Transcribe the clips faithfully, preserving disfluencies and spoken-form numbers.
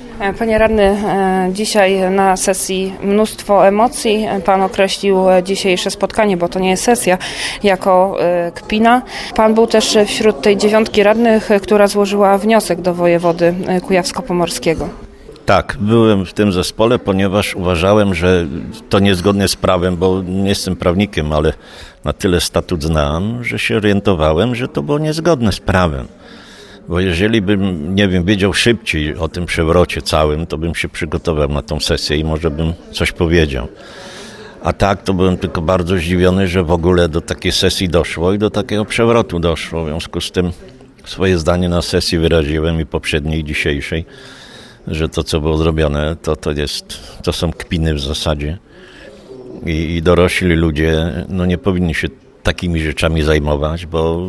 Panie radny, dzisiaj na sesji mnóstwo emocji. Pan określił dzisiejsze spotkanie, bo to nie jest sesja, jako kpina. Pan był też wśród tej dziewiątki radnych, która złożyła wniosek do wojewody kujawsko-pomorskiego. Tak, byłem w tym zespole, ponieważ uważałem, że to niezgodnie z prawem, bo nie jestem prawnikiem, ale na tyle statut znam, że się orientowałem, że to było niezgodne z prawem. Bo jeżeli bym, nie wiem, wiedział szybciej o tym przewrocie całym, to bym się przygotował na tą sesję i może bym coś powiedział. A tak to byłem tylko bardzo zdziwiony, że w ogóle do takiej sesji doszło i do takiego przewrotu doszło. W związku z tym swoje zdanie na sesji wyraziłem i poprzedniej, i dzisiejszej, że to, co było zrobione, to, to, jest, to są kpiny w zasadzie. I, i dorośli ludzie no nie powinni się takimi rzeczami zajmować, bo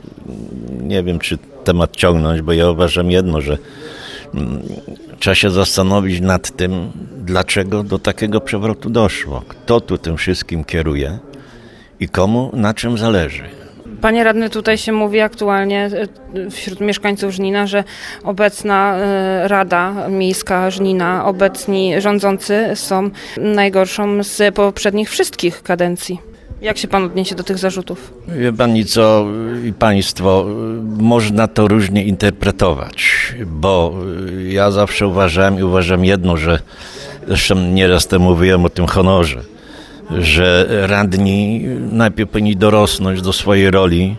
nie wiem, czy temat ciągnąć, bo ja uważam jedno, że mm, trzeba się zastanowić nad tym, dlaczego do takiego przewrotu doszło. Kto tu tym wszystkim kieruje i komu na czym zależy. Panie radny, tutaj się mówi aktualnie wśród mieszkańców Żnina, że obecna Rada Miejska Żnina, obecni rządzący są najgorszą z poprzednich wszystkich kadencji. Jak się pan odniesie do tych zarzutów? Wie pani co, i państwo, można to różnie interpretować, bo ja zawsze uważałem i uważam jedno, że zresztą nieraz temu mówiłem o tym honorze, że radni najpierw powinni dorosnąć do swojej roli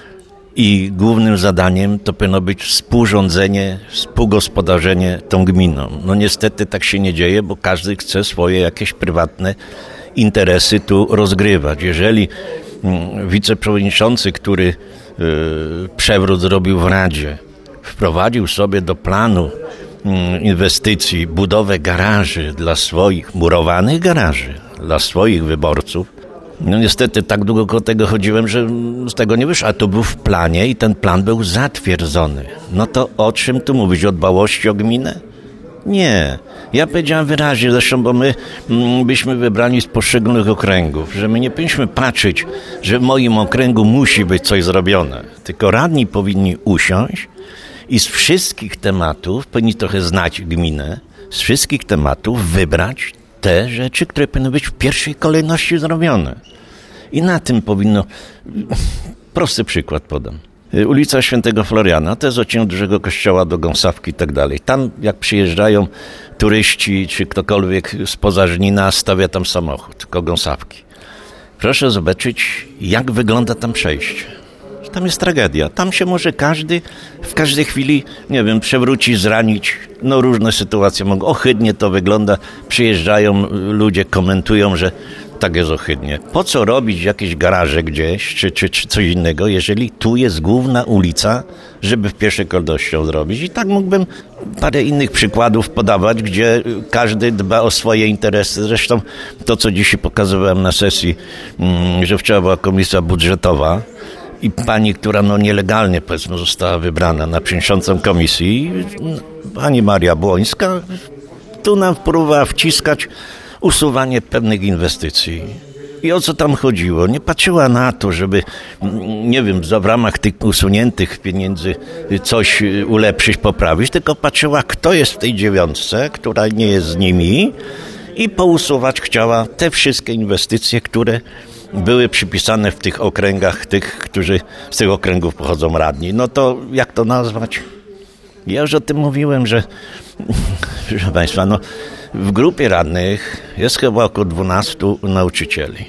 i głównym zadaniem to powinno być współrządzenie, współgospodarzenie tą gminą. No niestety tak się nie dzieje, bo każdy chce swoje jakieś prywatne interesy tu rozgrywać. Jeżeli wiceprzewodniczący, który y, przewrót zrobił w Radzie, wprowadził sobie do planu y, inwestycji budowę garaży dla swoich, murowanych garaży dla swoich wyborców, no niestety tak długo koło tego chodziłem, że z tego nie wyszło, a to był w planie i ten plan był zatwierdzony. No to o czym tu mówić? O dbałości o gminę? Nie. Ja powiedziałem wyraźnie, zresztą, bo my mm, byśmy wybrani z poszczególnych okręgów, że my nie powinniśmy patrzeć, że w moim okręgu musi być coś zrobione, tylko radni powinni usiąść i z wszystkich tematów, powinni trochę znać gminę, z wszystkich tematów wybrać te rzeczy, które powinny być w pierwszej kolejności zrobione. I na tym powinno... Prosty przykład podam. Ulica Świętego Floriana, to jest odcinek dużego kościoła do Gąsawki i tak dalej. Tam jak przyjeżdżają turyści czy ktokolwiek spoza Żnina, stawia tam samochód koło Gąsawki. Proszę zobaczyć, jak wygląda tam przejście. Tam jest tragedia. Tam się może każdy w każdej chwili, nie wiem, przewrócić, zranić. No różne sytuacje mogą. Ohydnie to wygląda. Przyjeżdżają ludzie, komentują, że tak jest ohydnie. Po co robić jakieś garaże gdzieś, czy, czy, czy coś innego, jeżeli tu jest główna ulica, żeby w pierwszej kolejności ją zrobić. I tak mógłbym parę innych przykładów podawać, gdzie każdy dba o swoje interesy. Zresztą to, co dzisiaj pokazywałem na sesji, że wczoraj była komisja budżetowa, i pani, która no nielegalnie, powiedzmy, została wybrana na przewodniczącą komisji, pani Maria Błońska, tu nam próbowała wciskać usuwanie pewnych inwestycji. I o co tam chodziło? Nie patrzyła na to, żeby, nie wiem, w ramach tych usuniętych pieniędzy coś ulepszyć, poprawić, tylko patrzyła, kto jest w tej dziewiątce, która nie jest z nimi, i pousuwać chciała te wszystkie inwestycje, które były przypisane w tych okręgach, tych, którzy z tych okręgów pochodzą radni. No to jak to nazwać? Ja już o tym mówiłem, że proszę państwa, no w grupie radnych jest chyba około dwunastu nauczycieli.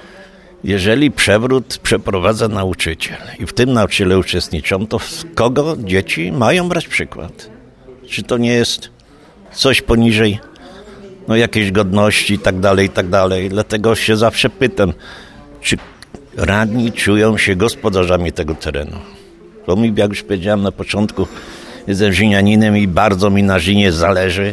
Jeżeli przewrót przeprowadza nauczyciel i w tym nauczyciele uczestniczą, to z kogo dzieci mają brać przykład? Czy to nie jest coś poniżej no jakiejś godności i tak dalej, i tak dalej. Dlatego się zawsze pytam, czy radni czują się gospodarzami tego terenu. Bo mi, jak już powiedziałem na początku, jestem żnianinem i bardzo mi na Żninie zależy.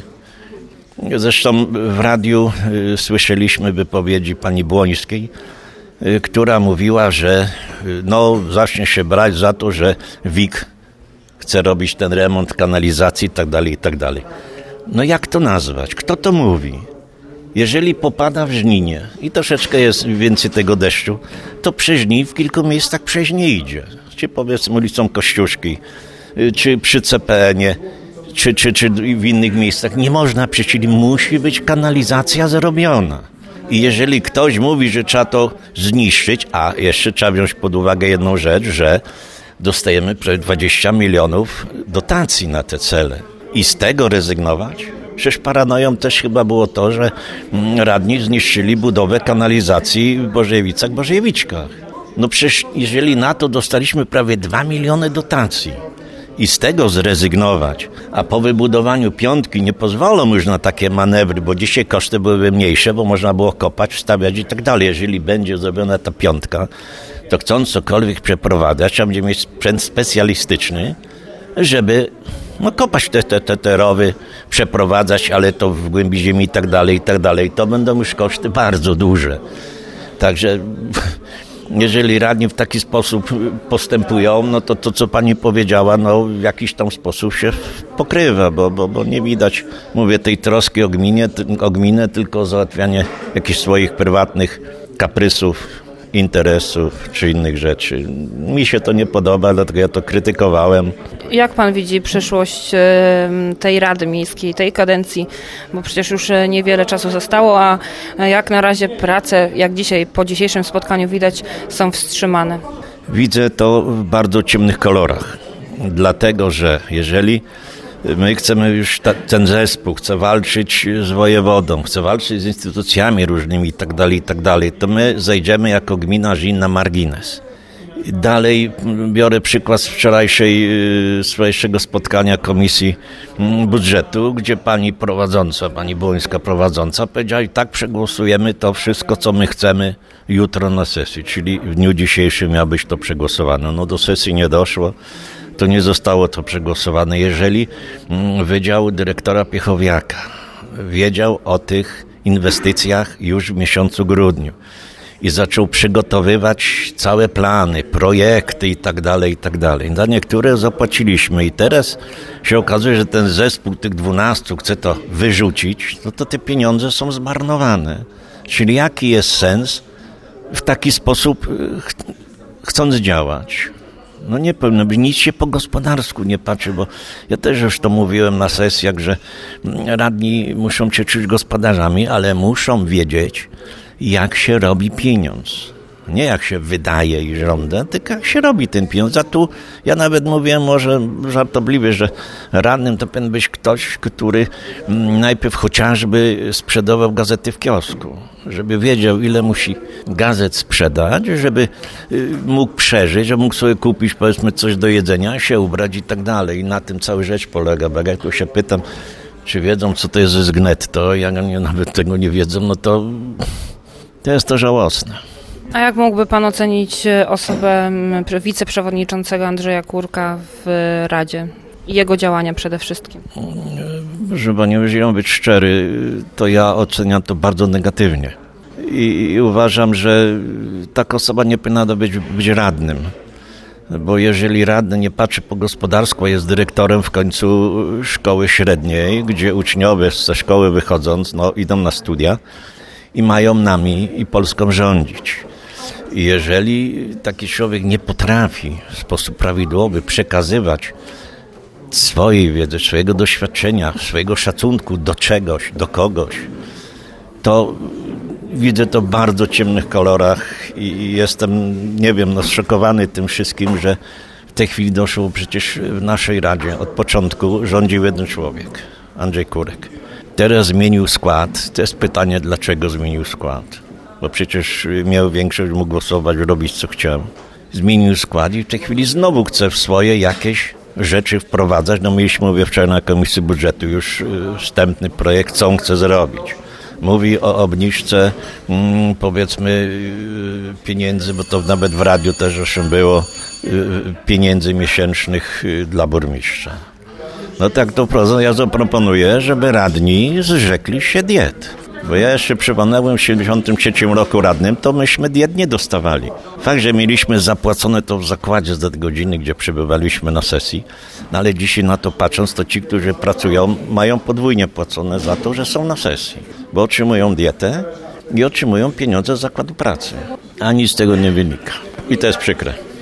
Zresztą w radiu y, słyszeliśmy wypowiedzi pani Błońskiej, y, która mówiła, że y, no zacznie się brać za to, że W I K chce robić ten remont kanalizacji i tak dalej, i tak dalej. No jak to nazwać? Kto to mówi? Jeżeli popada w Żninie i troszeczkę jest więcej tego deszczu, to przy Żnin w kilku miejscach przejść nie idzie. Czy powiedzmy ulicą Kościuszki, czy przy C P N ie, czy, czy, czy w innych miejscach. Nie można, przecież musi być kanalizacja zrobiona. I jeżeli ktoś mówi, że trzeba to zniszczyć, a jeszcze trzeba wziąć pod uwagę jedną rzecz, że dostajemy prawie dwadzieścia milionów dotacji na te cele. I z tego rezygnować? Przecież paranoją też chyba było to, że radni zniszczyli budowę kanalizacji w Bożejewicach, Bożejewiczkach. No przecież jeżeli na to dostaliśmy prawie dwa miliony dotacji i z tego zrezygnować, a po wybudowaniu piątki nie pozwolą już na takie manewry, bo dzisiaj koszty byłyby mniejsze, bo można było kopać, wstawiać i tak dalej. Jeżeli będzie zrobiona ta piątka, to chcąc cokolwiek przeprowadzać, trzeba będzie mieć sprzęt specjalistyczny, żeby no, kopać te, te, te, te rowy, przeprowadzać, ale to w głębi ziemi i tak dalej, i tak dalej. To będą już koszty bardzo duże. Także jeżeli radni w taki sposób postępują, no to to, co pani powiedziała, no w jakiś tam sposób się pokrywa, bo, bo, bo nie widać, mówię, tej troski o gminie, o gminę, tylko załatwianie jakichś swoich prywatnych kaprysów, interesów czy innych rzeczy. Mi się to nie podoba, dlatego ja to krytykowałem. Jak pan widzi przyszłość tej Rady Miejskiej, tej kadencji? Bo przecież już niewiele czasu zostało, a jak na razie prace, jak dzisiaj po dzisiejszym spotkaniu widać, są wstrzymane. Widzę to w bardzo ciemnych kolorach. Dlatego, że jeżeli my chcemy już, ta, ten zespół chce walczyć z wojewodą, chce walczyć z instytucjami różnymi i tak dalej, i tak dalej, to my zejdziemy jako gmina Żnin na margines. Dalej biorę przykład z wczorajszej, z wczorajszego spotkania Komisji Budżetu, gdzie pani prowadząca, pani Bołyńska prowadząca powiedziała, i tak przegłosujemy to wszystko, co my chcemy jutro na sesji, czyli w dniu dzisiejszym miało być to przegłosowane. No do sesji nie doszło. To nie zostało to przegłosowane. Jeżeli Wydział Dyrektora Piechowiaka wiedział o tych inwestycjach już w miesiącu grudniu i zaczął przygotowywać całe plany, projekty i tak dalej, i tak dalej. Za niektóre zapłaciliśmy i teraz się okazuje, że ten zespół tych dwunastu chce to wyrzucić, no to te pieniądze są zmarnowane. Czyli jaki jest sens w taki sposób ch- chcąc działać? No nie powinno być, nic się po gospodarsku nie patrzy, bo ja też już to mówiłem na sesjach, że radni muszą się czuć gospodarzami, ale muszą wiedzieć, jak się robi pieniądz. Nie jak się wydaje i żąda, tylko jak się robi ten pieniądz. A tu ja nawet mówiłem może żartobliwie, że radnym to powinien być ktoś, który najpierw chociażby sprzedawał gazety w kiosku. Żeby wiedział, ile musi gazet sprzedać, żeby mógł przeżyć, żeby mógł sobie kupić powiedzmy coś do jedzenia, się ubrać i tak dalej. I na tym cała rzecz polega. Bo jak tu się pytam, czy wiedzą, co to jest zgnetto, jak oni nawet tego nie wiedzą, no to, to jest to żałosne. A jak mógłby pan ocenić osobę wiceprzewodniczącego Andrzeja Kurka w Radzie i jego działania przede wszystkim? Proszę panią, jeżeli mam być szczery, to ja oceniam to bardzo negatywnie. I, i uważam, że taka osoba nie powinna być, być radnym. Bo jeżeli radny nie patrzy po gospodarsku, a jest dyrektorem w końcu szkoły średniej, gdzie uczniowie ze szkoły wychodząc, no, idą na studia i mają nami i Polską rządzić. I jeżeli taki człowiek nie potrafi w sposób prawidłowy przekazywać swojej wiedzy, swojego doświadczenia, swojego szacunku do czegoś, do kogoś, to widzę to w bardzo ciemnych kolorach i jestem, nie wiem, no zszokowany tym wszystkim, że w tej chwili doszło przecież w naszej Radzie od początku rządził jeden człowiek, Andrzej Kurek. Teraz zmienił skład. To jest pytanie, dlaczego zmienił skład. Bo przecież miał większość, mógł głosować, robić co chciał. Zmienił skład i w tej chwili znowu chce w swoje jakieś rzeczy wprowadzać. No mieliśmy, mówię, wczoraj na Komisji Budżetu już wstępny projekt, co on chce zrobić. Mówi o obniżce, mm, powiedzmy, pieniędzy, bo to nawet w radiu też zresztą było, pieniędzy miesięcznych dla burmistrza. No tak to prosto, ja zaproponuję, żeby radni zrzekli się diet. Bo ja jeszcze przypomniałem w siedemdziesiątym trzecim roku radnym, to myśmy diet nie dostawali. Fakt, że mieliśmy zapłacone to w zakładzie za te godziny, gdzie przebywaliśmy na sesji, no ale dzisiaj na to patrząc, to ci, którzy pracują, mają podwójnie płacone za to, że są na sesji. Bo otrzymują dietę i otrzymują pieniądze z zakładu pracy. A nic z tego nie wynika. I to jest przykre.